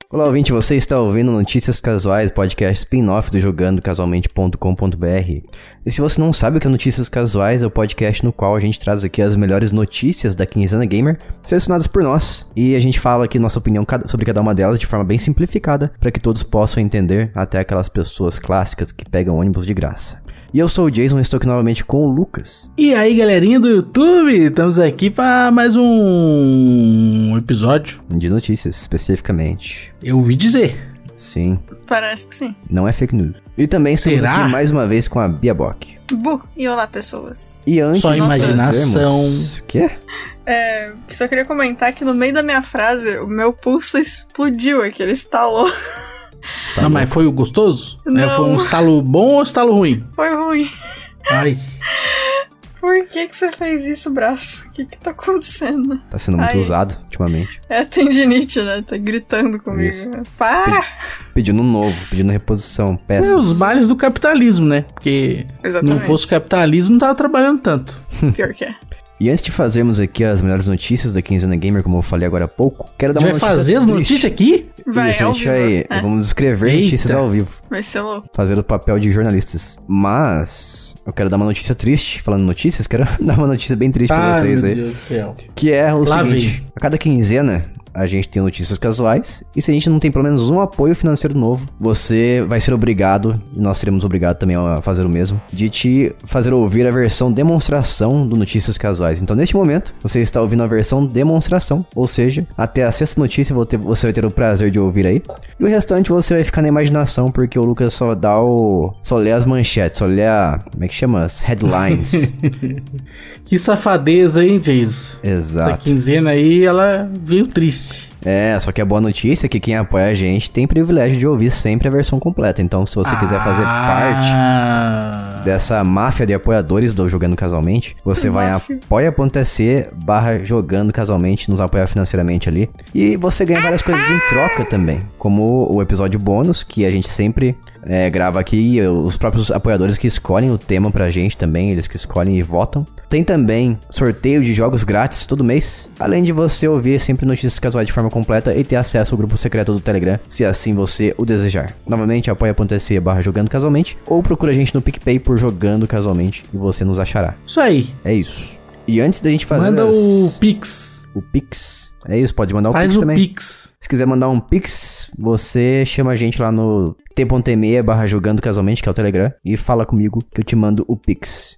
Olá, ouvinte, você está ouvindo Notícias Casuais, podcast spin-off do jogandocasualmente.com.br. E se você não sabe o que é Notícias Casuais, é o podcast no qual a gente traz aqui as melhores notícias da quinzena gamer, selecionadas por nós, e a gente fala aqui nossa opinião sobre cada uma delas de forma bem simplificada, para que todos possam entender, até aquelas pessoas clássicas que pegam ônibus de graça. E eu sou o Jason, estou aqui novamente com o Lucas. E aí, galerinha do YouTube, estamos aqui para mais um episódio De notícias, especificamente. Eu ouvi dizer. Sim. Parece que sim. Não é fake news. E também estamos Será? aqui mais uma vez com a Bia Bock. E olá, pessoas. E antes Só de imaginação. fazermos... O quê? Só queria comentar que no meio da minha frase, o meu pulso explodiu aqui, ele estalou. Tá Não, bom. mas foi o gostoso? Não. Foi um estalo bom ou estalo ruim? Foi ruim. Ai, Por que você fez isso, braço? O que tá acontecendo? Tá sendo muito Ai. usado ultimamente. É a tendinite, né? Tá gritando comigo. Isso. Para! Pedindo um novo, pedindo reposição, peças. são os males do capitalismo, né? Porque Exatamente. não fosse o capitalismo, não tava trabalhando tanto. Pior que é. E antes de fazermos aqui as melhores notícias da quinzena gamer, como eu falei agora há pouco, quero dar A uma gente vai notícia fazer as triste. notícias aqui? Vai, Isso, a ao gente vivo. vai... Vamos escrever Eita. notícias ao vivo. Vai ser louco. Fazer o papel de jornalistas. Mas... eu quero dar uma notícia triste. Falando notícias, quero dar uma notícia bem triste pra Ai, vocês meu aí. Deus do céu. Que é o Lá seguinte. vem. A cada quinzena... a gente tem notícias casuais, e se a gente não tem pelo menos um apoio financeiro novo, você vai ser obrigado, e nós seremos obrigados também a fazer o mesmo, de te fazer ouvir a versão demonstração do Notícias Casuais. Então, neste momento, você está ouvindo a versão demonstração, ou seja, até a sexta notícia você vai ter o prazer de ouvir aí, e o restante você vai ficar na imaginação, porque o Lucas só lê as manchetes, só lê como é que chama? As headlines. Que safadeza, hein, Jason? Exato. Essa quinzena aí, ela veio triste. Só que a boa notícia é que quem apoia a gente tem privilégio de ouvir sempre a versão completa. Então, se você quiser fazer parte dessa máfia de apoiadores do Jogando Casualmente, você vai a Máfia. apoia.se/Jogando Casualmente, nos apoia financeiramente ali. E você ganha várias coisas em troca também, como o episódio bônus, que a gente sempre grava aqui, e os próprios apoiadores que escolhem o tema pra gente também, eles que escolhem e votam. Tem também sorteio de jogos grátis todo mês, além de você ouvir sempre notícias casuais de forma completa e ter acesso ao grupo secreto do Telegram, se assim você o desejar. Novamente, apoia.se/Jogando Casualmente, ou procura a gente no PicPay por Jogando Casualmente e você nos achará. Isso aí. É isso. E antes da gente fazer Manda o Pix. o Pix, é isso, pode mandar o Faz Pix o também. Pix. Se quiser mandar um Pix, você chama a gente lá no t.me/Jogando Casualmente, que é o Telegram, e fala comigo que eu te mando o Pix.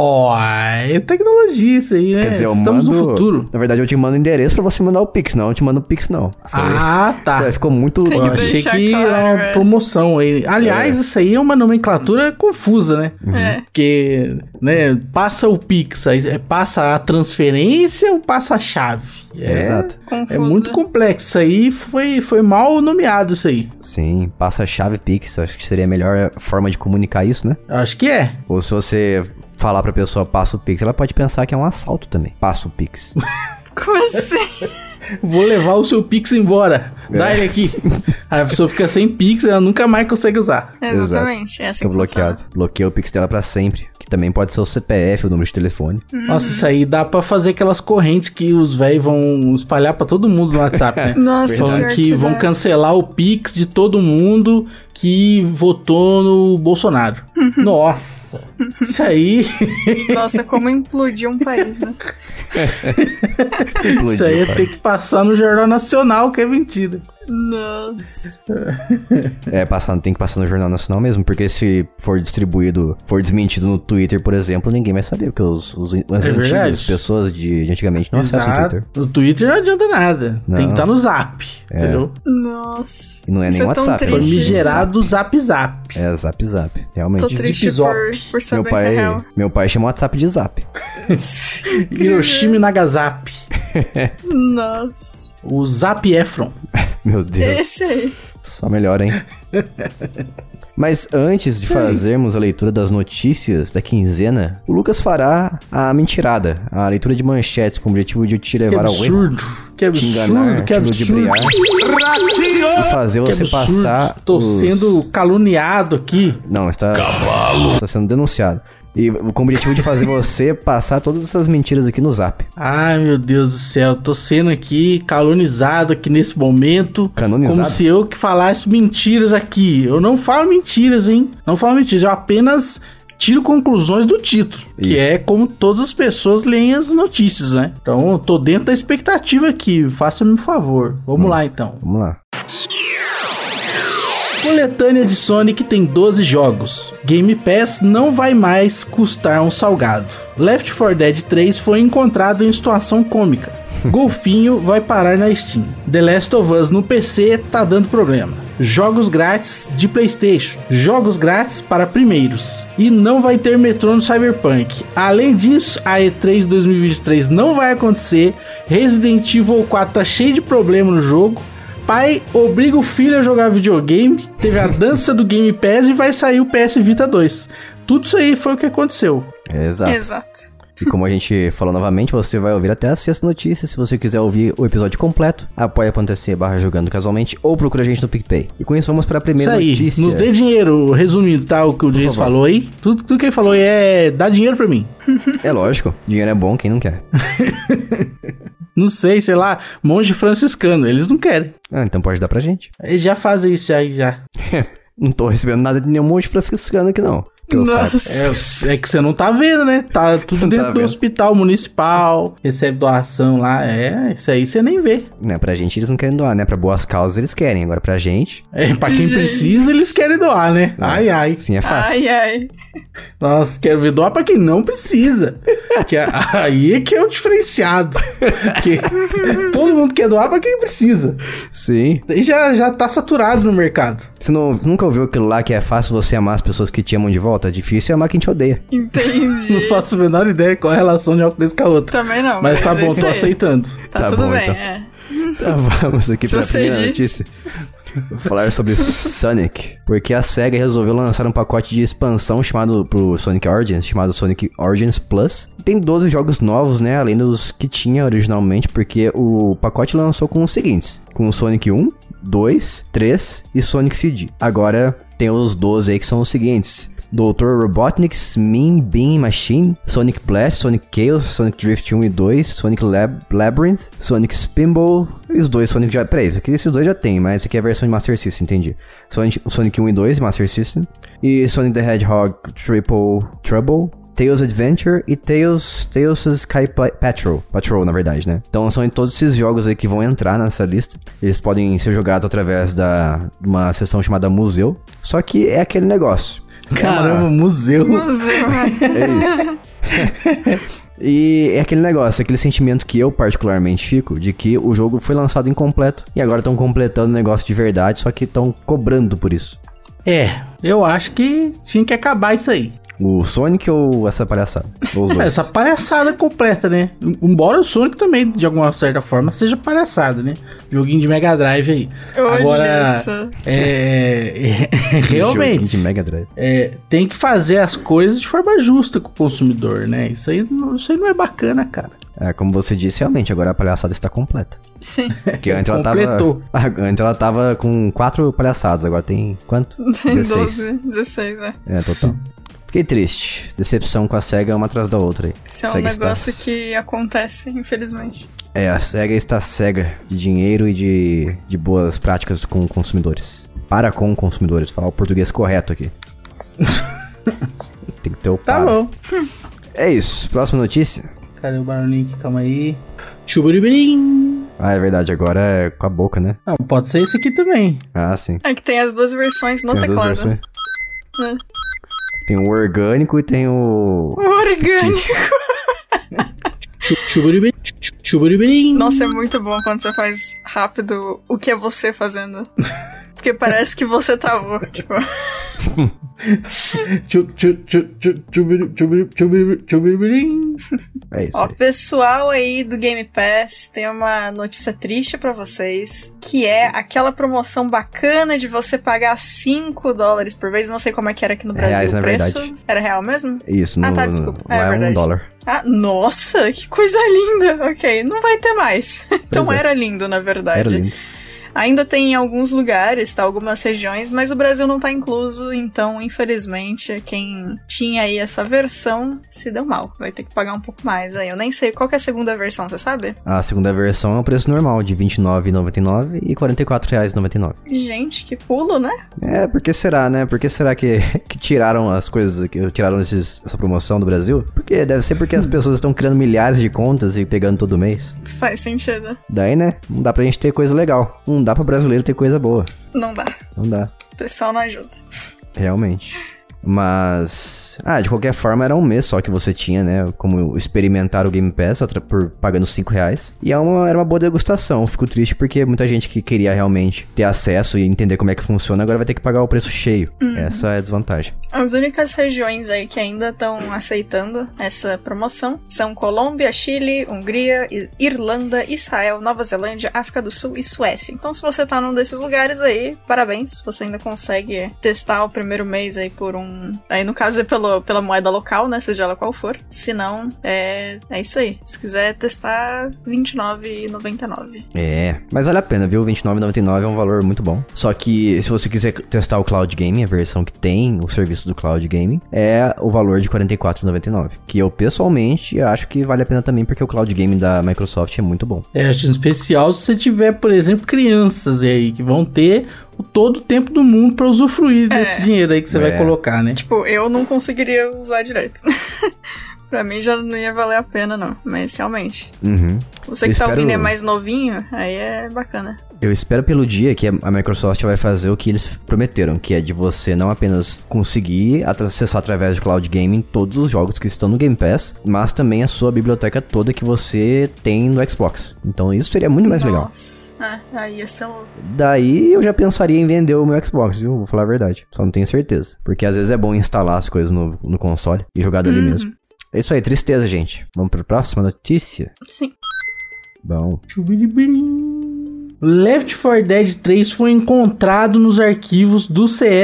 É tecnologia isso aí, né? Quer dizer, eu Estamos mando... no futuro. Na verdade, eu te mando o endereço pra você mandar o Pix, não eu te mando o Pix, não. Isso aí- Tá. Isso aí ficou muito... Tem que Eu achei deixar que claro, era uma velho. promoção aí. Aliás, isso aí é uma nomenclatura confusa, né? É. Porque, né, passa o Pix, aí passa a transferência ou passa a chave? Exato. Confuso. É muito complexo. Isso aí foi mal nomeado, isso aí. Sim, passa a chave Pix, acho que seria a melhor forma de comunicar isso, né? Eu acho que é. Ou se você falar pra pessoa passa o Pix, ela pode pensar que é um assalto também. Passa o Pix. Como assim? Vou levar o seu Pix embora. Dá ele aqui. Aí a pessoa fica sem Pix e ela nunca mais consegue usar. Exatamente. É assim Fica que funciona. bloqueado. Bloqueia o Pix dela pra sempre. Que também pode ser o CPF, o número de telefone. Nossa, isso aí dá pra fazer aquelas correntes que os velhos vão espalhar pra todo mundo no WhatsApp, né? Nossa, Falando pior que vão dá. cancelar o Pix de todo mundo que votou no Bolsonaro. Nossa, isso aí... Nossa, como implodiu um país, né? isso aí ia ter que passar no Jornal Nacional, que é mentira. Nossa. Tem que passar no Jornal Nacional mesmo, porque se for distribuído, for desmentido no Twitter, por exemplo, ninguém vai saber, porque as verdade. antigas pessoas de antigamente não acessam o Twitter. No Twitter não adianta nada. Não. Tem que estar no Zap, entendeu? Nossa. E não é Isso nem tão WhatsApp, Foi triste. migerado do Zap Zap. É, Zap Zap, realmente. Tô triste Zip-zop. por saber que é real. Meu pai chama o WhatsApp de Zap. Hiroshima e Nagasaki. Nossa. O Zap Efron. Meu Deus, Esse aí. só melhor, hein? Mas antes de fazermos a leitura das notícias da quinzena, o Lucas fará a mentirada, a leitura de manchetes com o objetivo de te Que levar ao erro, absurdo. Que te absurdo, enganar, que te absurdo. ludibriar e fazer Que você absurdo. passar Tô os- sendo caluniado aqui. Não, está sendo denunciado. E com o objetivo de fazer você passar todas essas mentiras aqui no Zap. Ai, meu Deus do céu, tô sendo aqui calunizado aqui nesse momento. Canonizado? Como se eu que falasse mentiras aqui. Eu não falo mentiras, hein? Não falo mentiras, eu apenas tiro conclusões do título. Que é como todas as pessoas leem as notícias, né? Então, eu tô dentro da expectativa aqui. Faça-me um favor. Vamos lá, então. Vamos lá. Coletânea de Sonic tem 12 jogos. Game Pass não vai mais custar um salgado. Left 4 Dead 3 foi encontrado em situação cômica. Golfinho vai parar na Steam. The Last of Us no PC tá dando problema. Jogos grátis de PlayStation. Jogos grátis para primeiros. E não vai ter metrô no Cyberpunk. Além disso, a E3 2023 não vai acontecer. Resident Evil 4 tá cheio de problema no jogo. Pai obriga o filho a jogar videogame. Teve a dança do Game Pass e vai sair o PS Vita 2. Tudo isso aí foi o que aconteceu. Exato. E como a gente falou novamente, você vai ouvir até a sexta notícia. Se você quiser ouvir o episódio completo, apoia.se/jogando casualmente ou procura a gente no PicPay. E com isso vamos para a primeira isso aí, notícia. Nos dê dinheiro, resumindo, tá? O que o Jason falou aí. Tudo que ele falou aí é dá dinheiro pra mim. É lógico, dinheiro é bom, quem não quer? Não sei lá, monge franciscano, eles não querem. Ah, então pode dar pra gente. Eles já fazem isso aí, já. Não tô recebendo nada de nenhum monge franciscano aqui não. É que você não tá vendo, né? Tá tudo dentro do hospital municipal, recebe doação lá, isso aí você nem vê. Né, pra gente eles não querem doar, né? Pra boas causas eles querem, agora pra gente... Pra quem precisa eles querem doar, né? Ai. Sim, é fácil. Ai. Nossa, quero ver doar pra quem não precisa. Aí é que é o diferenciado. Que todo mundo quer doar pra quem precisa. Sim. Aí já tá saturado no mercado. Você nunca ouviu aquilo lá que é fácil você amar as pessoas que te amam de volta? É difícil amar quem te odeia. Entendi. Não faço a menor ideia qual a relação de uma coisa com a outra. Também não. Mas tá bom, tô aceitando. Tá tudo bom, bem, então. Então vamos aqui pra primeira notícia. Vou falar sobre Sonic, porque a SEGA resolveu lançar um pacote de expansão pro Sonic Origins, chamado Sonic Origins Plus. Tem 12 jogos novos, né, além dos que tinha originalmente, porque o pacote lançou com os seguintes, com o Sonic 1, 2, 3 e Sonic CD. Agora tem os 12 aí que são os seguintes: Dr. Robotnik's Mean Bean Machine, Sonic Blast, Sonic Chaos, Sonic Drift 1 e 2, Sonic Labyrinth, Sonic Spinball e os dois Sonic já... Peraí, esses dois já tem, mas esse aqui é a versão de Master System, entendi. Sonic 1 e 2, Master System, e Sonic the Hedgehog Triple Trouble, Tails Adventure e Tails Sky Patrol, na verdade, né? Então são todos esses jogos aí que vão entrar nessa lista. Eles podem ser jogados através de uma seção chamada Museu, só que é aquele negócio. Caramba, museu. É isso. E é aquele negócio, aquele sentimento que eu particularmente fico, de que o jogo foi lançado incompleto e agora estão completando o negócio de verdade, só que estão cobrando por isso. Eu acho que tinha que acabar isso aí. O Sonic ou essa palhaçada? Ou os dois? Essa palhaçada completa, né? Embora o Sonic também, de alguma certa forma, seja palhaçada, né? Joguinho de Mega Drive aí. Agora, realmente, joguinho de Mega Drive. Tem que fazer as coisas de forma justa com o consumidor, né? Isso aí não é bacana, cara. Como você disse, realmente, agora a palhaçada está completa. Sim. Porque antes ela tava com 4 palhaçadas, agora tem quanto? 16. 16, total. Fiquei triste. Decepção com a SEGA uma atrás da outra aí. Isso é um negócio que acontece, infelizmente. A SEGA está cega de dinheiro e de boas práticas com consumidores. Para com consumidores, falar o português correto aqui. Tem que ter o para. Tá bom. É isso. Próxima notícia. Cadê o barulhinho aqui? Calma aí. Chuburibirim. É verdade. Agora é com a boca, né? Não, pode ser esse aqui também. Sim. É que tem as duas versões no teclado. Tem o orgânico e tem o... orgânico. Chuburibirim. Nossa, é muito bom quando você faz rápido o que é você fazendo. Porque parece que você travou, tipo... É isso. Ó, pessoal aí do Game Pass, tem uma notícia triste pra vocês, que é aquela promoção bacana de você pagar $5 por vez. Não sei como é que era aqui no Brasil reais, o preço. Verdade. Era real mesmo? Isso. Tá, desculpa. É verdade. $1. Nossa, que coisa linda. Ok, não vai ter mais. Então era lindo, na verdade. Era lindo. Ainda tem em alguns lugares, tá? Algumas regiões, mas o Brasil não tá incluso, então, infelizmente, quem tinha aí essa versão se deu mal. Vai ter que pagar um pouco mais aí. Eu nem sei qual que é a segunda versão, você sabe? A segunda versão é o preço normal, de R$29,99 e R$44,99. Gente, que pulo, né? Por que será, né? Por que será que tiraram as coisas, tiraram essa promoção do Brasil? Porque deve ser porque as pessoas estão criando milhares de contas e pegando todo mês. Faz sentido. Daí, né? Não dá pra gente ter coisa legal. Não dá pra brasileiro ter coisa boa. Não dá. Não dá. O pessoal não ajuda. Realmente. Mas... de qualquer forma era um mês só que você tinha, né? Como experimentar o Game Pass por pagando R$5. E era uma boa degustação. Fico triste porque muita gente que queria realmente ter acesso e entender como é que funciona, agora vai ter que pagar o preço cheio. Essa é a desvantagem. As únicas regiões aí que ainda estão aceitando essa promoção são Colômbia, Chile, Hungria, Irlanda, Israel, Nova Zelândia, África do Sul e Suécia. Então se você tá num desses lugares aí, parabéns. Você ainda consegue testar o primeiro mês aí por Aí no caso é pela moeda local, né? Seja ela qual for. Se não, é isso aí. Se quiser testar, R$29,99. Mas vale a pena, viu? R$29,99 é um valor muito bom. Só que se você quiser testar o Cloud Gaming, a versão que tem o serviço do Cloud Gaming, é o valor de R$44,99. Que eu, pessoalmente, acho que vale a pena também, porque o Cloud Gaming da Microsoft é muito bom. Acho especial se você tiver, por exemplo, crianças aí que vão ter todo o tempo do mundo pra usufruir desse dinheiro aí que você vai colocar, né? Tipo, eu não conseguiria usar direito. Pra mim já não ia valer a pena, não. Mas realmente. Você que tá ouvindo é mais novinho, aí é bacana. Eu espero pelo dia que a Microsoft vai fazer o que eles prometeram, que é de você não apenas conseguir acessar através do Cloud Gaming todos os jogos que estão no Game Pass, mas também a sua biblioteca toda que você tem no Xbox. Então isso seria muito mais legal. Aí ia ser louco. Daí eu já pensaria em vender o meu Xbox, viu? Vou falar a verdade. Só não tenho certeza. Porque às vezes é bom instalar as coisas no console e jogar dali mesmo. É isso aí, tristeza, gente. Vamos pra próxima notícia? Sim. Bom. Left 4 Dead 3 foi encontrado nos arquivos do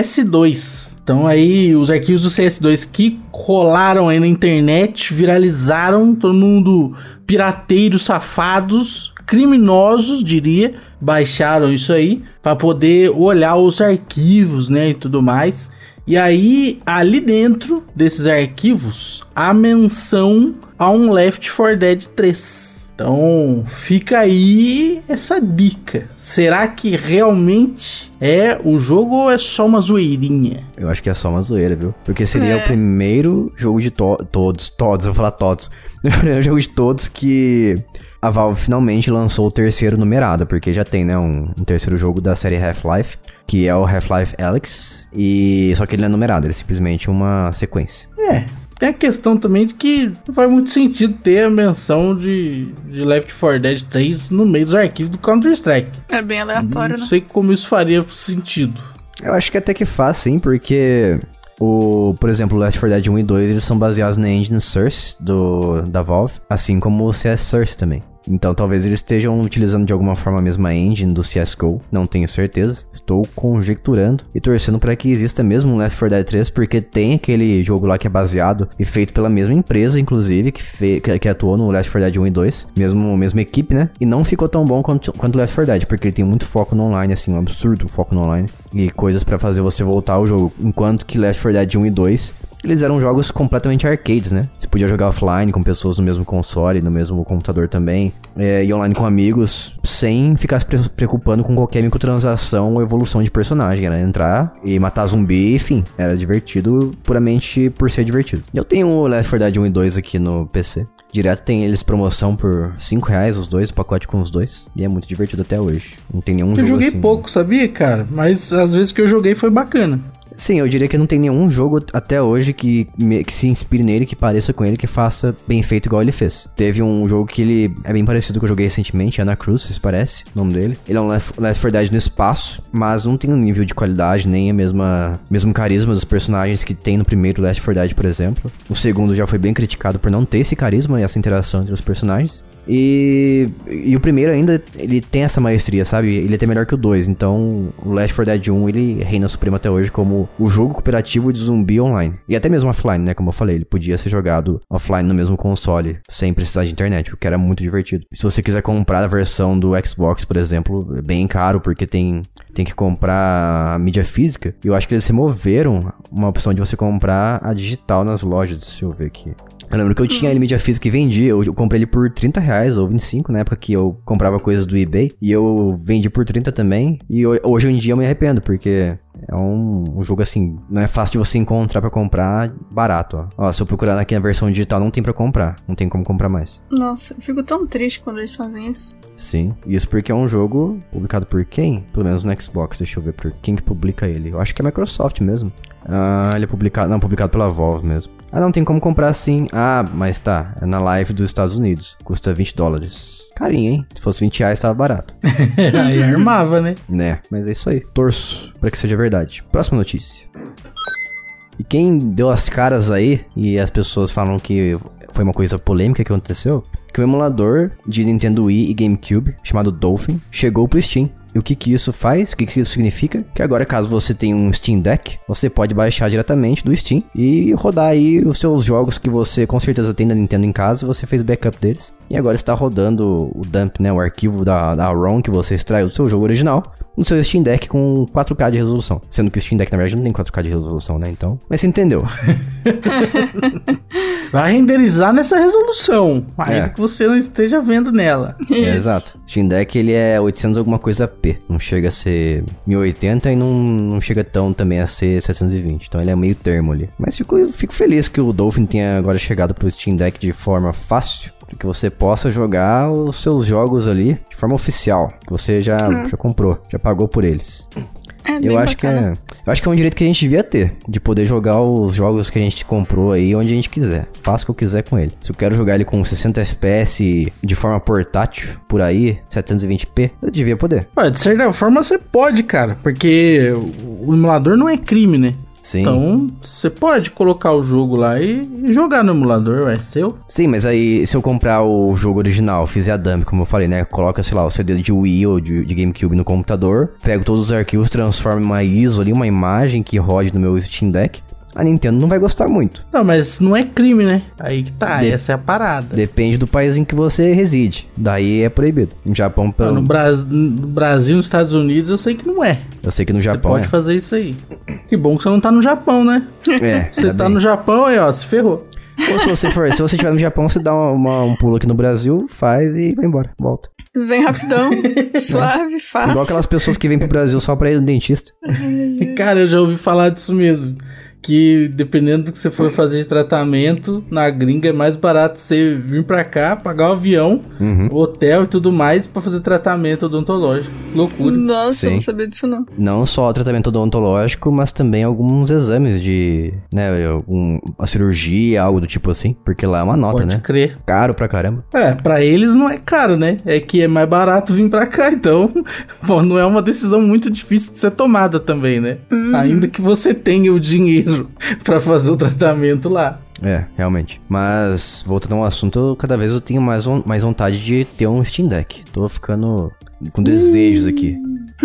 CS2. Então aí, os arquivos do CS2 que rolaram aí na internet, viralizaram, todo mundo pirateiros, safados, criminosos, diria, baixaram isso aí para poder olhar os arquivos, né, e tudo mais. E aí, ali dentro desses arquivos, há menção a um Left 4 Dead 3. Então, fica aí essa dica. Será que realmente é o jogo ou é só uma zoeirinha? Eu acho que é só uma zoeira, viu? Porque seria o primeiro jogo de todos, eu vou falar todos. O primeiro jogo de todos que a Valve finalmente lançou o terceiro numerado, porque já tem, né, um terceiro jogo da série Half-Life, que é o Half-Life Alyx, e só que ele não é numerado, ele é simplesmente uma sequência. Tem a questão também de que não faz muito sentido ter a menção de Left 4 Dead 3 no meio dos arquivos do Counter-Strike. É bem aleatório, né? Não sei como isso faria sentido. Eu acho que até que faz, sim, porque por exemplo, o Left 4 Dead 1 e 2, eles são baseados na engine Source da Valve, assim como o CS Source também. Então talvez eles estejam utilizando de alguma forma a mesma engine do CSGO, não tenho certeza. Estou conjecturando e torcendo para que exista mesmo um Left 4 Dead 3, porque tem aquele jogo lá que é baseado e feito pela mesma empresa, inclusive, que atuou no Left 4 Dead 1 e 2, mesma equipe, né? E não ficou tão bom quanto o Left 4 Dead, porque ele tem muito foco no online, assim, um absurdo foco no online, e coisas para fazer você voltar ao jogo, enquanto que Left 4 Dead 1 e 2... eles eram jogos completamente arcades, né? Você podia jogar offline com pessoas no mesmo console, no mesmo computador também, e online com amigos, sem ficar se preocupando com qualquer microtransação ou evolução de personagem. Era entrar e matar zumbi, enfim. Era divertido puramente por ser divertido. Eu tenho o Left 4 Dead 1 e 2 aqui no PC. Direto tem eles promoção por R$5 os dois, o pacote com os dois. E é muito divertido até hoje. Não tem nenhum jogo assim. Eu joguei pouco, sabia, cara? Mas às vezes que eu joguei foi bacana. Sim, eu diria que não tem nenhum jogo até hoje que se inspire nele, que pareça com ele, que faça bem feito igual ele fez. Teve um jogo que ele é bem parecido com o que eu joguei recentemente, Anacruz, parece, o nome dele. Ele é um Left 4 Dead no espaço, mas não tem um nível de qualidade, nem mesmo carisma dos personagens que tem no primeiro Left 4 Dead, por exemplo. O segundo já foi bem criticado por não ter esse carisma e essa interação entre os personagens. E o primeiro ainda, ele tem essa maestria, sabe? Ele é até melhor que o 2. Então, o Left 4 Dead 1, ele reina supremo até hoje como o jogo cooperativo de zumbi online. E até mesmo offline, né? Como eu falei, ele podia ser jogado offline no mesmo console, sem precisar de internet, o que era muito divertido. Se você quiser comprar a versão do Xbox, por exemplo, é bem caro, porque tem que comprar a mídia física. E eu acho que eles removeram uma opção de você comprar a digital nas lojas. Deixa eu ver aqui. Eu lembro que eu tinha ele mídia física e vendia. Eu comprei ele por R$30 ou 25 na época que eu comprava coisas do eBay. E eu vendi por 30 também. E hoje em dia eu me arrependo, porque é um jogo assim, não é fácil de você encontrar pra comprar barato, ó. Se eu procurar aqui na versão digital, não tem pra comprar. Não tem como comprar mais. Nossa, eu fico tão triste quando eles fazem isso. Sim, isso porque é um jogo publicado por quem? Pelo menos no Xbox, deixa eu ver por quem que publica ele. Eu acho que é a Microsoft mesmo. Ele é publicado pela Valve mesmo. Não tem como comprar sim. Mas tá, é na Live dos Estados Unidos. Custa $20. Carinho, hein? Se fosse R$20, tava barato. Aí armava, né? Né, mas é isso aí. Torço pra que seja verdade. Próxima notícia. E quem deu as caras aí, e as pessoas falam que foi uma coisa polêmica que aconteceu, que o emulador de Nintendo Wii e GameCube, chamado Dolphin, chegou pro Steam. E o que isso faz? O que isso significa? Que agora, caso você tenha um Steam Deck, você pode baixar diretamente do Steam e rodar aí os seus jogos que você com certeza tem da Nintendo em casa, você fez backup deles. E agora está rodando o dump, né, o arquivo da ROM que você extraiu do seu jogo original no seu Steam Deck com 4K de resolução. Sendo que o Steam Deck, na verdade, não tem 4K de resolução, né? Então, mas você entendeu. Vai renderizar nessa resolução, ainda que você não esteja vendo nela. Exato. Steam Deck, ele é 800 alguma coisa p. Não chega a ser 1080 e não chega tão também a ser 720. Então ele é meio termo ali. Mas fico feliz que o Dolphin tenha agora chegado pro Steam Deck de forma fácil, para que você possa jogar os seus jogos ali de forma oficial, que você já comprou, já pagou por eles. Eu acho que é um direito que a gente devia ter, de poder jogar os jogos que a gente comprou aí onde a gente quiser. Faça o que eu quiser com ele. Se eu quero jogar ele com 60 FPS de forma portátil, por aí, 720p, eu devia poder. De certa forma você pode, cara, porque o emulador não é crime, né? Sim. Então, você pode colocar o jogo lá e jogar no emulador, é seu. Sim, mas aí, se eu comprar o jogo original, fizer a dump, como eu falei, né? Coloca, sei lá, o CD de Wii ou de GameCube no computador, pego todos os arquivos, transformo em uma ISO ali, uma imagem que rode no meu Steam Deck. A Nintendo não vai gostar muito. Não, mas não é crime, né? Aí que tá, essa é a parada. Depende do país em que você reside. Daí é proibido. No Japão... No Brasil, nos Estados Unidos, eu sei que não é. Eu sei que no Japão você pode fazer isso aí. Que bom que você não tá no Japão, né? Você tá no Japão aí, ó, se ferrou. Ou se você estiver no Japão, você dá um pulo aqui no Brasil, faz e vai embora, volta. Vem rapidão, suave, fácil. Igual aquelas pessoas que vêm pro Brasil só pra ir no dentista. Cara, eu já ouvi falar disso mesmo. Que dependendo do que você for fazer de tratamento, na gringa é mais barato você vir pra cá, pagar o avião, hotel e tudo mais pra fazer tratamento odontológico. Loucura. Nossa, eu não sabia disso não. Não só o tratamento odontológico, mas também alguns exames de, né, a cirurgia, algo do tipo assim. Porque lá é uma nota, Pode né? Pode crer. Caro pra caramba. Pra eles não é caro, né? É que é mais barato vir pra cá, então bom, não é uma decisão muito difícil de ser tomada também, né? Ainda que você tenha o dinheiro pra fazer o tratamento lá. Realmente. Mas, voltando ao assunto, cada vez eu tenho mais vontade de ter um Steam Deck. Tô ficando com desejos aqui.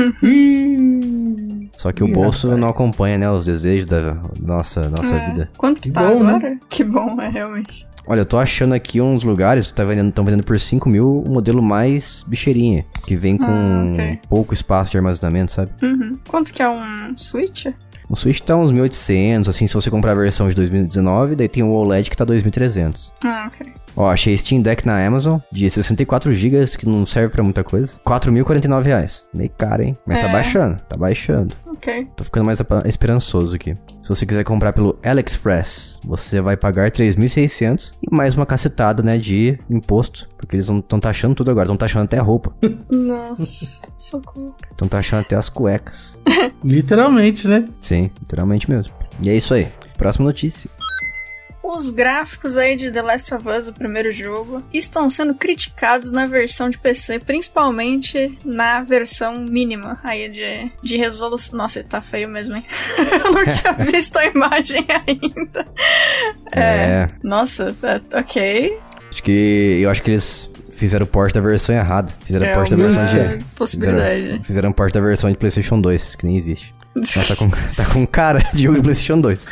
Só que o bolso não acompanha, né, os desejos da nossa vida. Quanto que tá bom, agora? Né? Que bom, realmente. Olha, eu tô achando aqui uns lugares que estão vendendo por 5 mil o modelo mais bicheirinha, que vem com pouco espaço de armazenamento, sabe? Quanto que é um Switch? O Switch tá uns 1.800, assim, se você comprar a versão de 2019, daí tem o OLED que tá 2.300. Ok. Ó, achei Steam Deck na Amazon, de 64 GB, que não serve pra muita coisa. R$4.049. Meio caro, hein? Mas tá baixando. Ok. Tô ficando mais esperançoso aqui. Se você quiser comprar pelo AliExpress, você vai pagar 3.600 e mais uma cacetada, né, de imposto. Porque eles estão taxando tudo agora, estão taxando até a roupa. Nossa, socorro. Estão taxando até as cuecas. Literalmente, né? Sim, literalmente mesmo. E é isso aí. Próxima notícia. Os gráficos aí de The Last of Us, o primeiro jogo, estão sendo criticados na versão de PC, principalmente na versão mínima aí de resolução. Nossa, tá feio mesmo, hein? Eu não tinha visto a imagem ainda. Nossa, ok. Eu acho que eles fizeram o port da versão errada. Fizeram o port da versão de... possibilidade. Fizeram o port da versão de PlayStation 2, que nem existe. Mas tá com cara de jogo de PlayStation 2.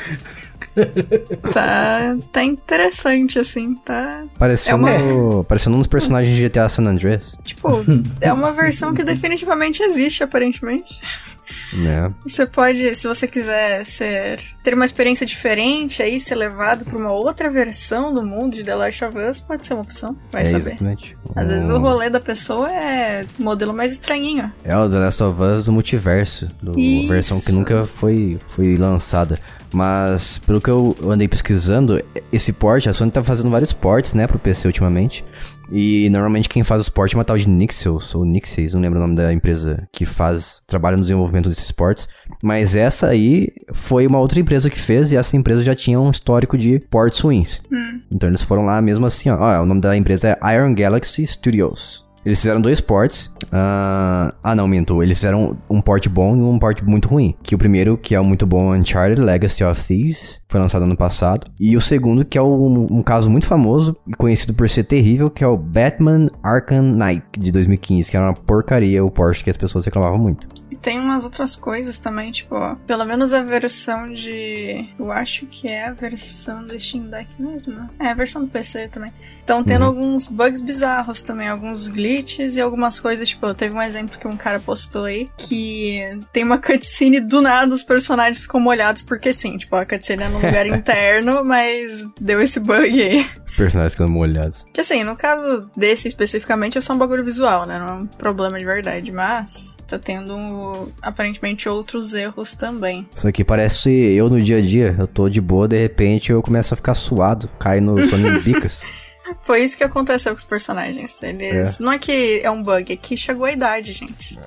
Tá interessante, assim, tá... Parecendo um dos personagens de GTA San Andreas. Tipo, é uma versão que definitivamente existe, aparentemente. É. Você pode, se você quiser ter uma experiência diferente, aí ser levado pra uma outra versão do mundo de The Last of Us, pode ser uma opção, vai saber. Exatamente. Às vezes o rolê da pessoa é modelo mais estranhinho. É o The Last of Us do multiverso, versão que nunca foi lançada. Mas, pelo que eu andei pesquisando, esse port, a Sony tá fazendo vários ports, né, pro PC ultimamente. E normalmente quem faz os ports é uma tal de Nixels, ou Nixes, não lembro o nome da empresa que trabalha no desenvolvimento desses ports. Mas essa aí foi uma outra empresa que fez, e essa empresa já tinha um histórico de ports ruins. Então eles foram lá mesmo assim, ó, o nome da empresa é Iron Galaxy Studios. Eles fizeram 2 ports. Não, minto. Eles fizeram um port bom e um port muito ruim. Que o primeiro, que é o muito bom, Uncharted Legacy of Thieves, foi lançado ano passado. E o segundo, que é um caso muito famoso e conhecido por ser terrível, que é o Batman Arkham Knight, de 2015, que era uma porcaria o port que as pessoas reclamavam muito. E tem umas outras coisas também, tipo, ó, pelo menos a versão de... Eu acho que é a versão do Steam Deck mesmo, né? É, a versão do PC também. Estão tendo alguns bugs bizarros também, alguns glitches e algumas coisas, tipo, teve um exemplo que um cara postou aí, que tem uma cutscene do nada, os personagens ficam molhados porque sim, tipo, a cutscene é num lugar interno, mas deu esse bug aí. Os personagens ficam molhados. Que assim, no caso desse especificamente é só um bagulho visual, né? Não é um problema de verdade, mas tá tendo aparentemente outros erros também. Isso aqui parece eu no dia a dia, eu tô de boa, de repente eu começo a ficar suado, cai no sono em bicas. Foi isso que aconteceu com os personagens. Eles... Não é que é um bug, é que chegou a idade, gente.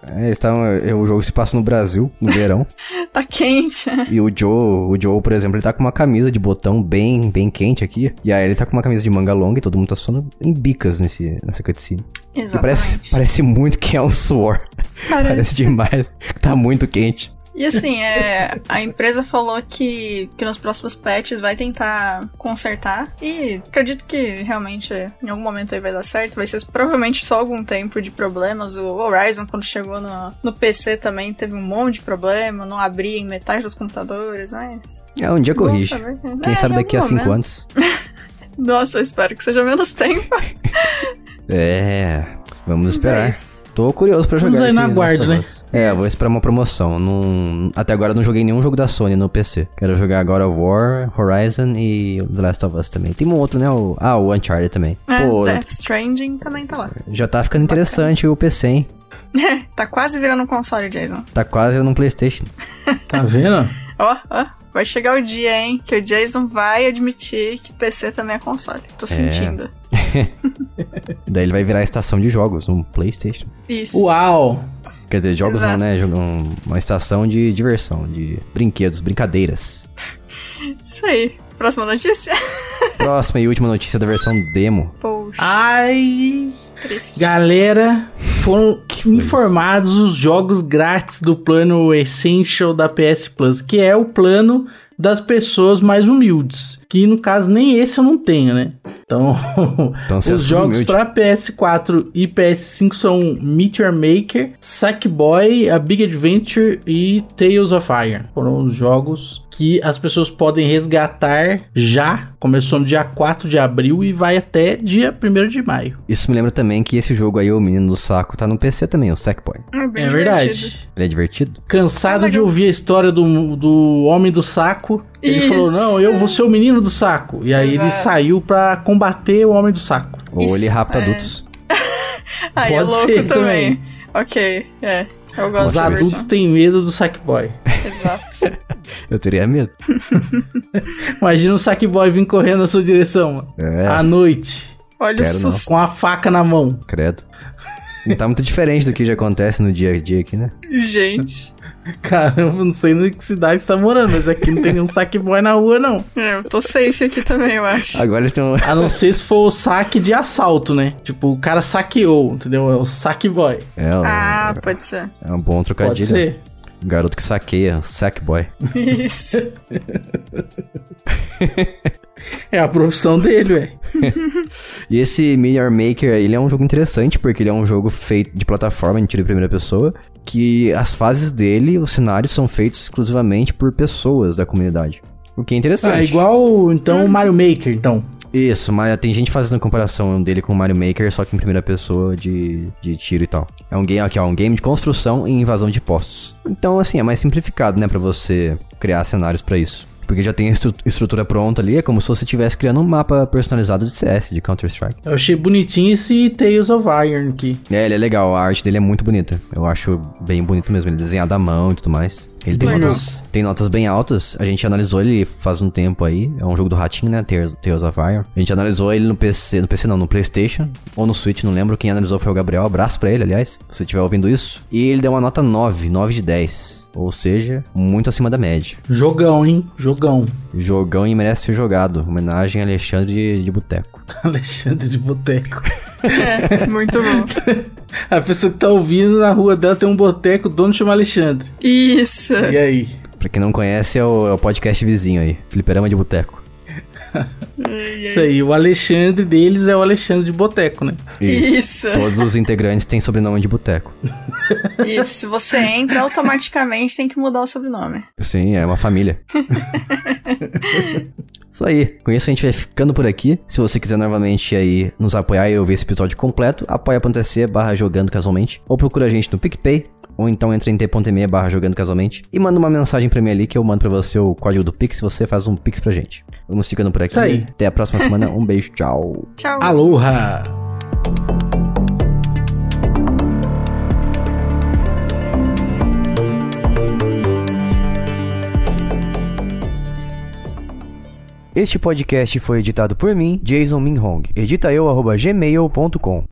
O jogo se passa no Brasil, no verão. Tá quente. E o Joe, por exemplo, ele tá com uma camisa de botão bem quente aqui. E aí ele tá com uma camisa de manga longa e todo mundo tá suando em bicas nessa cutscene. Exatamente. Parece muito que é um suor. Parece demais. Tá muito quente. E assim, a empresa falou que nos próximos patches vai tentar consertar. E acredito que realmente em algum momento aí vai dar certo. Vai ser provavelmente só algum tempo de problemas. O Horizon, quando chegou no PC também, teve um monte de problema. Não abria em metade dos computadores, mas... Um dia corrige. Quem sabe daqui a 5 anos. Nossa, eu espero que seja menos tempo. Vamos esperar. Tô curioso pra jogar. Vamos aí na guarda, né? Vou esperar uma promoção. Até agora eu não joguei nenhum jogo da Sony no PC. Quero jogar God of War, Horizon e The Last of Us também. Tem um outro, né? O Uncharted também. Death Stranding também tá lá. Já tá ficando interessante o PC, hein? Tá quase virando um console, Jason. Tá quase virando um PlayStation. Tá vendo? Ó, vai chegar o dia, hein, que o Jason vai admitir que PC também é console. Tô sentindo. Daí ele vai virar a estação de jogos, um PlayStation. Isso. Uau! Quer dizer, jogos Exato. não, né? Uma estação de diversão, de brinquedos, brincadeiras. Isso aí. Próxima notícia? Próxima e última notícia da versão demo. Poxa. Ai... Triste. Galera, foram informados os jogos grátis do plano Essential da PS Plus, que é o plano das pessoas mais humildes. Que no caso nem esse eu não tenho, né? Então os jogos para PS4 e PS5 são Meteor Maker, Sackboy, A Big Adventure e Tales of Iron. Foram os jogos que as pessoas podem resgatar já. Começou no dia 4 de abril e vai até dia 1º de maio. Isso me lembra também que esse jogo aí, o Menino do Saco, tá no PC também, o Sackboy. É verdade. Ele é divertido? Cansado de ouvir a história do Homem do Saco, ele falou, não, eu vou ser o Menino do Saco. E aí ele saiu pra combater o Homem do Saco. Ou ele rapta adultos. Aí é louco também. Ok, eu gosto. Os adultos têm medo do Sackboy. Exato. Eu teria medo. Imagina um Sackboy vir correndo na sua direção, mano. À noite. Olha o susto. Com a faca na mão. Credo. Não tá muito diferente do que já acontece no dia a dia aqui, né? Gente. Caramba, não sei em que cidade você tá morando, mas aqui não tem nenhum Sackboy na rua, não. Eu tô safe aqui também, eu acho. Agora eles estão... A não ser se for o saque de assalto, né? Tipo, o cara saqueou, entendeu? É o Sackboy. Pode ser. É um bom trocadilho. Pode ser. Garoto que saqueia, Sackboy. Isso. É a profissão dele, ué. E esse Mirror Maker, ele é um jogo interessante, porque ele é um jogo feito de plataforma, em tiro em primeira pessoa, que as fases dele, os cenários são feitos exclusivamente por pessoas da comunidade. O que é interessante. Ah, igual, então, o Mario Maker, então. Isso, mas tem gente fazendo comparação dele com o Mario Maker, só que em primeira pessoa de tiro e tal. É um game, aqui, ó, um game de construção e invasão de postos. Então, assim, é mais simplificado, né, pra você criar cenários pra isso. Porque já tem a estrutura pronta ali, é como se você estivesse criando um mapa personalizado de CS, de Counter-Strike. Eu achei bonitinho esse Tales of Iron aqui. É, ele é legal, a arte dele é muito bonita. Eu acho bem bonito mesmo, ele é desenhado à mão e tudo mais. Ele tem notas bem altas, a gente analisou ele faz um tempo aí, é um jogo do ratinho, né, Tales of Iron. A gente analisou ele no PC não, no PlayStation ou no Switch, não lembro, quem analisou foi o Gabriel, abraço pra ele, aliás, se você estiver ouvindo isso. E ele deu uma nota 9 de 10. Ou seja, muito acima da média. Jogão, hein? Jogão. Jogão e merece ser jogado. Homenagem a Alexandre de Boteco. Alexandre de Boteco. É, muito bom. A pessoa que tá ouvindo na rua dela tem um boteco, o dono chama Alexandre. Isso. E aí? Pra quem não conhece, é o podcast vizinho aí. Fliperama de Boteco. Isso aí, o Alexandre deles é o Alexandre de Boteco, né? Isso. Todos os integrantes têm sobrenome de boteco. Isso, se você entra, automaticamente tem que mudar o sobrenome. Sim, é uma família. Isso aí, com isso a gente vai ficando por aqui. Se você quiser novamente aí nos apoiar e ouvir esse episódio completo, apoia.se/jogando casualmente, ou procura a gente no PicPay, ou então entra em t.me/jogando casualmente e manda uma mensagem pra mim ali que eu mando pra você o código do Pix, você faz um Pix pra gente. Vamos ficando por aqui. Isso aí. Até a próxima semana. Um beijo, tchau. Tchau. Aloha! Este podcast foi editado por mim, Jason Minhong. Edita eu, @gmail.com.